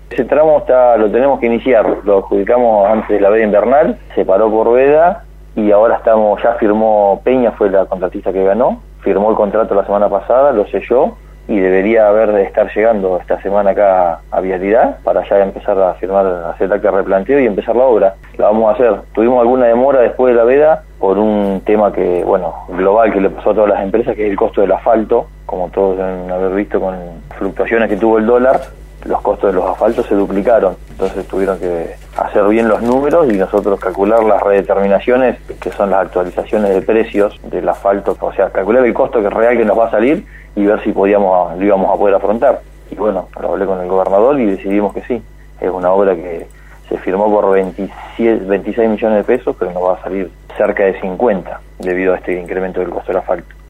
Ese tramo lo tenemos que iniciar, lo adjudicamos antes de la veda invernal, se paró por veda y ahora ya firmó Peña, fue la contratista que ganó, firmó el contrato la semana pasada, lo selló y debería estar llegando esta semana acá a Vialidad para ya empezar a firmar, hacer el acta de replanteo y empezar la obra. La vamos a hacer. Tuvimos alguna demora después de la veda por un tema global que le pasó a todas las empresas, que es el costo del asfalto. Como todos deben haber visto con fluctuaciones que tuvo el dólar, los costos de los asfaltos se duplicaron, entonces tuvieron que hacer bien los números y nosotros calcular las redeterminaciones, que son las actualizaciones de precios del asfalto, o sea, calcular el costo real que nos va a salir y ver si lo íbamos a poder afrontar. Y bueno, lo hablé con el gobernador y decidimos que sí, es una obra que se firmó por 26 millones de pesos, pero nos va a salir cerca de 50 debido a este incremento del costo del asfalto.